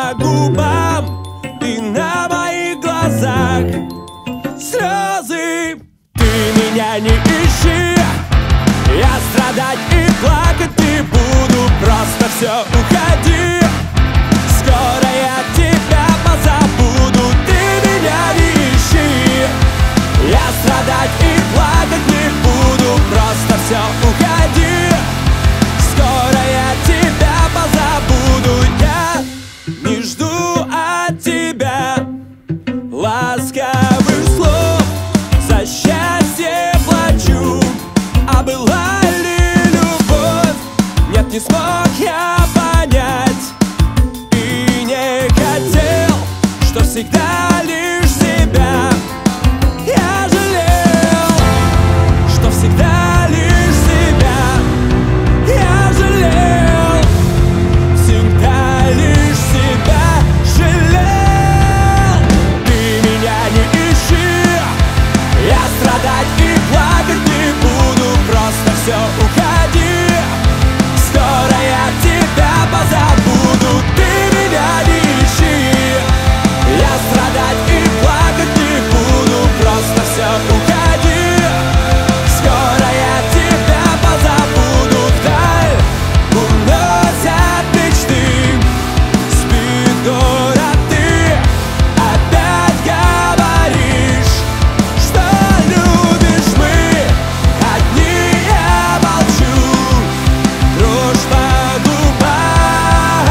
по губам и на моих глазах слезы. Ты меня не ищи, я страдать и плакать не буду. Просто все, уходи, скоро я тебя позабуду. Ты меня не ищи, я страдать и плакать не буду. Просто все, уходи, скоро я тебя позабуду. Я не жду от тебя ласковых слов, за счастье плачу. А была ли любовь? Нет, не смог я понять и не хотел, что всегда лишь себя я жалел, что всегда лишь себя я жалел, всегда лишь себя жалел. Ты меня не ищи, я страдать и плакать не буду. Просто все, уходи, скоро я тебя позабуду. Ты меня не ищи, я страдать и плакать не буду. Просто все, уходи, скоро я тебя позабуду. Вдаль уносят мечты, спит город, ты опять говоришь, что любишь. Мы одни, я молчу, дрожь по губам.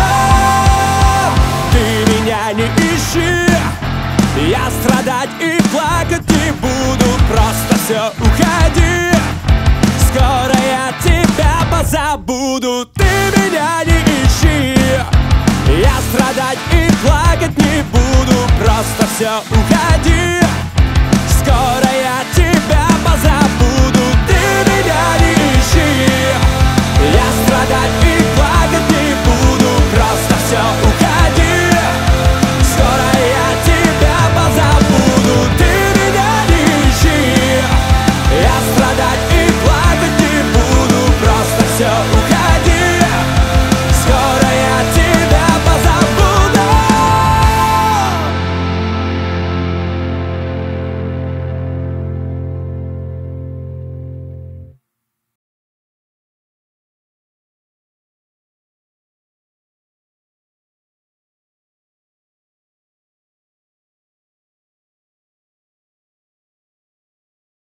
Ты меня не ищи, я страдать и плакать не буду. Просто все, уходи, скоро я тебя позабуду. Ты меня не ищи, я страдать и плакать не буду. Просто все, уходи,